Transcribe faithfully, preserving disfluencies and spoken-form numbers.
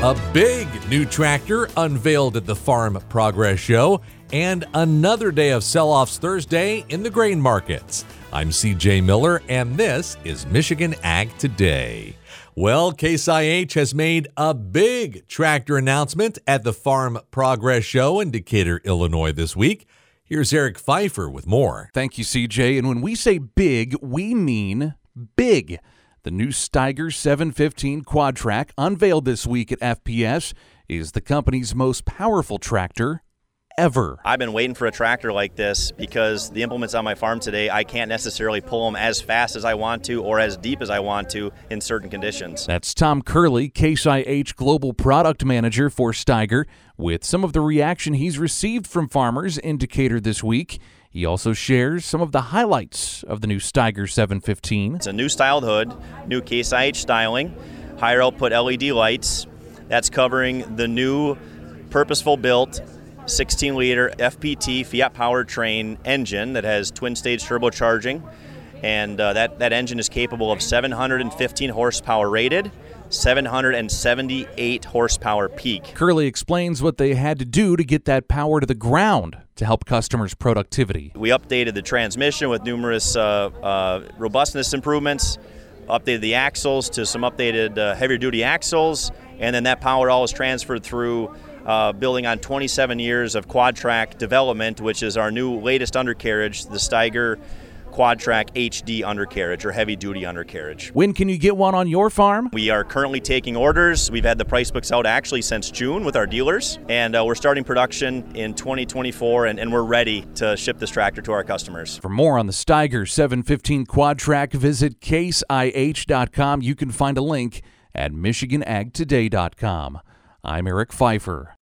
A big new tractor unveiled at the Farm Progress Show, and another day of sell-offs Thursday in the grain markets. I'm C J Miller, and this is Michigan Ag Today. Well, Case I H has made a big tractor announcement at the Farm Progress Show in Decatur, Illinois this week. Here's Eric Pfeiffer with more. Thank you, C J. And when we say big, we mean big. The new Steiger seven fifteen Quadtrac, unveiled this week at F P S, is the company's most powerful tractor ever. I've been waiting for a tractor like this because the implements on my farm today, I can't necessarily pull them as fast as I want to or as deep as I want to in certain conditions. That's Tom Curley, Case I H Global Product Manager for Steiger, with some of the reaction he's received from farmers in Decatur this week. He also shares some of the highlights of the new Steiger seven fifteen. It's a new styled hood, new Case I H styling, higher output L E D lights. That's covering the new purposeful built sixteen liter F P T Fiat powertrain engine that has twin stage turbocharging. And uh, that, that engine is capable of seven hundred fifteen horsepower rated, seven hundred seventy-eight horsepower peak. Curley explains what they had to do to get that power to the ground to help customers' productivity. We updated the transmission with numerous uh, uh, robustness improvements, updated the axles to some updated uh, heavier duty axles, and then that power all is transferred through uh, building on twenty-seven years of Quadtrac development, which is our new latest undercarriage, the Steiger Quadtrac H D undercarriage or heavy duty undercarriage. When can you get one on your farm? We are currently taking orders. We've had the price books out actually since June with our dealers, and uh, we're starting production in twenty twenty-four, and, and we're ready to ship this tractor to our customers. For more on the Steiger seven fifteen Quadtrac, visit case I H dot com. You can find a link at michigan ag today dot com. I'm Eric Pfeiffer.